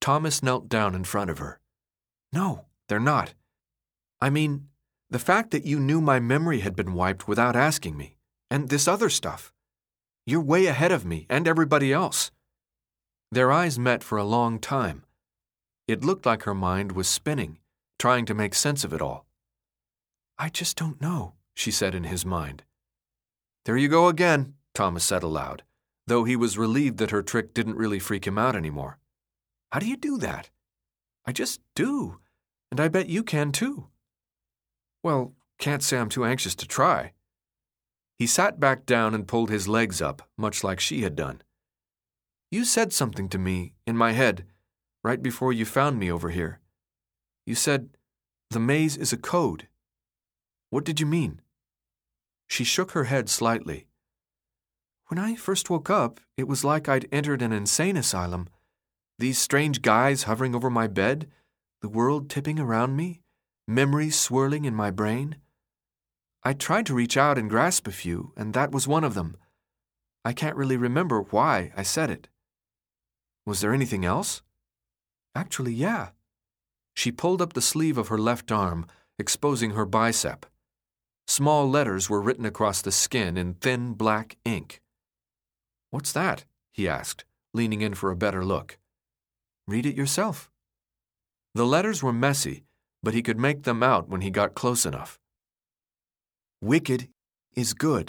Thomas knelt down in front of her. No, they're not. I mean, the fact that you knew my memory had been wiped without asking me, and this other stuff. You're way ahead of me and everybody else. Their eyes met for a long time. It looked like her mind was spinning, trying to make sense of it all. I just don't know, she said in his mind. There you go again, Thomas said aloud, though he was relieved that her trick didn't really freak him out anymore. How do you do that? I just do, and I bet you can too. Well, can't say I'm too anxious to try. He sat back down and pulled his legs up, much like she had done. You said something to me, in my head, right before you found me over here. You said, the maze is a code. What did you mean? She shook her head slightly. When I first woke up, it was like I'd entered an insane asylum. These strange guys hovering over my bed, the world tipping around me, memories swirling in my brain. I tried to reach out and grasp a few, and that was one of them. I can't really remember why I said it. Was there anything else? Actually, yeah. She pulled up the sleeve of her left arm, exposing her bicep. Small letters were written across the skin in thin black ink. What's that? He asked, leaning in for a better look. Read it yourself. The letters were messy, but he could make them out when he got close enough. Wicked is good.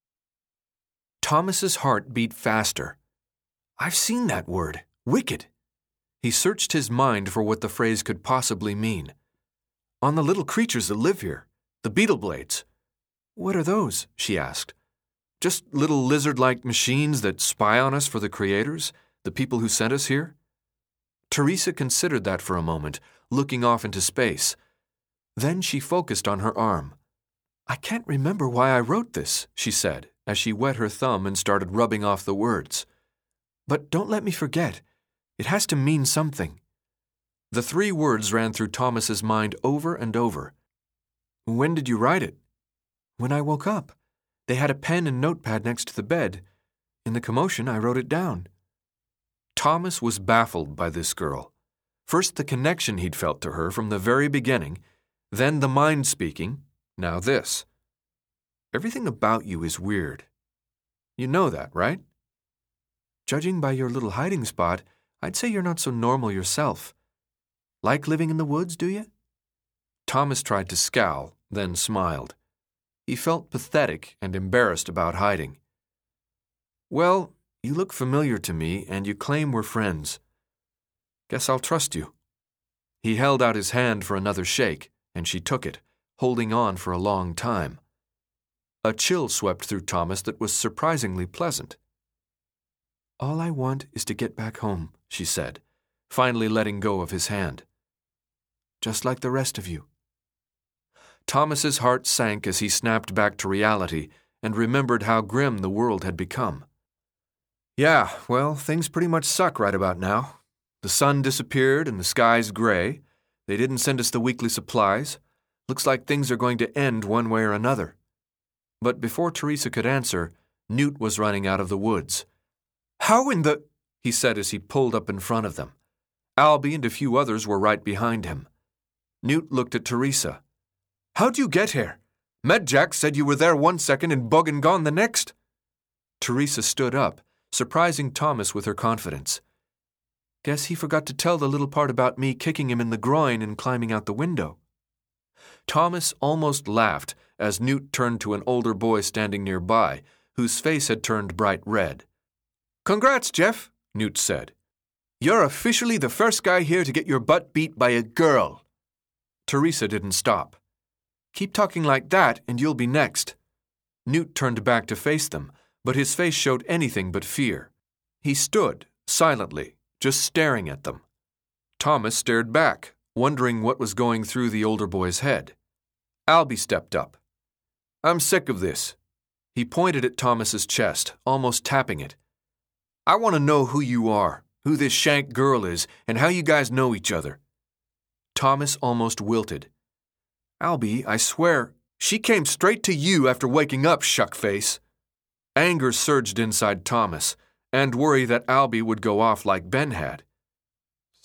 Thomas's heart beat faster. I've seen that word, wicked. He searched his mind for what the phrase could possibly mean. On the little creatures that live here, the beetle blades. What are those? She asked. Just little lizard-like machines that spy on us for the creators, the people who sent us here? Teresa considered that for a moment, looking off into space. Then she focused on her arm. I can't remember why I wrote this, she said, as she wet her thumb and started rubbing off the words. But don't let me forget. It has to mean something. The 3 words ran through Thomas's mind over and over. When did you write it? When I woke up. They had a pen and notepad next to the bed. In the commotion, I wrote it down. Thomas was baffled by this girl. First the connection he'd felt to her from the very beginning, then the mind speaking, now this. Everything about you is weird. You know that, right? Judging by your little hiding spot, I'd say you're not so normal yourself. Like living in the woods, do you? Thomas tried to scowl, then smiled. He felt pathetic and embarrassed about hiding. Well, you look familiar to me, and you claim we're friends. Guess I'll trust you. He held out his hand for another shake, and she took it, holding on for a long time. A chill swept through Thomas that was surprisingly pleasant. All I want is to get back home, she said, finally letting go of his hand. Just like the rest of you. Thomas's heart sank as he snapped back to reality and remembered how grim the world had become. Yeah, well, things pretty much suck right about now. The sun disappeared and the sky's gray. They didn't send us the weekly supplies. Looks like things are going to end one way or another. But before Teresa could answer, Newt was running out of the woods. How in the... he said as he pulled up in front of them. Albie and a few others were right behind him. Newt looked at Teresa. How'd you get here? Medjack said you were there 1 second and bug and gone the next. Teresa stood up, surprising Thomas with her confidence. Guess he forgot to tell the little part about me kicking him in the groin and climbing out the window. Thomas almost laughed as Newt turned to an older boy standing nearby, whose face had turned bright red. Congrats, Jeff, Newt said. You're officially the first guy here to get your butt beat by a girl. Teresa didn't stop. Keep talking like that and you'll be next. Newt turned back to face them, but his face showed anything but fear. He stood, silently, just staring at them. Thomas stared back, wondering what was going through the older boy's head. Albie stepped up. I'm sick of this. He pointed at Thomas's chest, almost tapping it. I want to know who you are, who this Shank girl is, and how you guys know each other. Thomas almost wilted. Albie, I swear, she came straight to you after waking up, shuckface. Anger surged inside Thomas, and worry that Albie would go off like Ben had.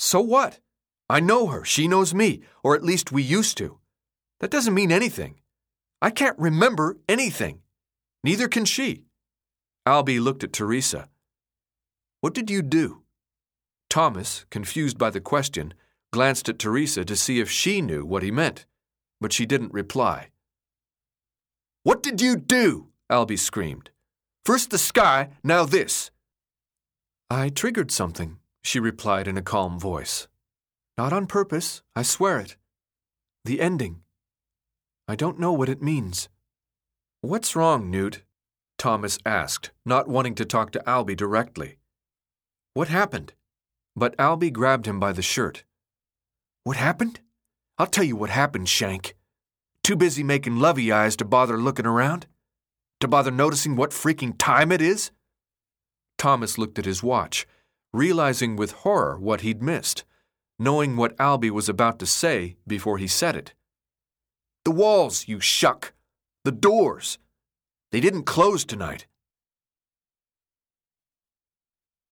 So what? I know her, she knows me, or at least we used to. That doesn't mean anything. I can't remember anything. Neither can she. Albie looked at Teresa. What did you do? Thomas, confused by the question, glanced at Teresa to see if she knew what he meant, but she didn't reply. What did you do? Albie screamed. First the sky, now this. I triggered something, she replied in a calm voice. Not on purpose, I swear it. The ending. I don't know what it means. What's wrong, Newt? Thomas asked, not wanting to talk to Albie directly. What happened? But Albie grabbed him by the shirt. What happened? I'll tell you what happened, Shank. Too busy making lovey eyes to bother looking around? To bother noticing what freaking time it is? Thomas looked at his watch, realizing with horror what he'd missed, knowing what Albie was about to say before he said it. The walls, you shuck! The doors! They didn't close tonight.